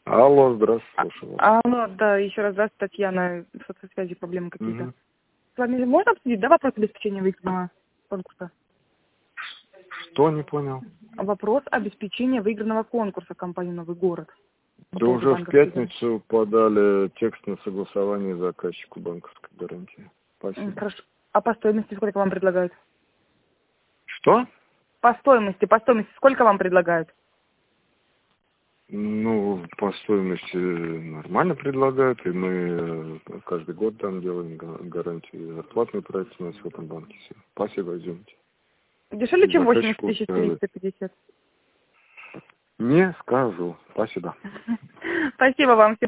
Алло, здравствуйте, слушаю вас. Алло, да, еще раз здравствуйте, Татьяна. В соцсвязи проблемы какие-то. Мгм. С вами можно обсудить, да, вопрос обеспечения выигранного конкурса? Что, не понял? Вопрос обеспечения выигранного конкурса компании «Новый город». По Да поводу уже в банковской пятницу подали текст на согласование заказчику банковской гарантии. гарантии. Спасибо. Хорошо. А по стоимости сколько вам предлагают? Что? По стоимости сколько вам предлагают? Ну, по стоимости нормально предлагают, и мы каждый год там делаем гарантию. Зарплатный проект у нас в этом банке. Все. Спасибо, извините. Дешевле, чем Заказчик 80 устраивает. 350. Не скажу. Спасибо. Спасибо вам.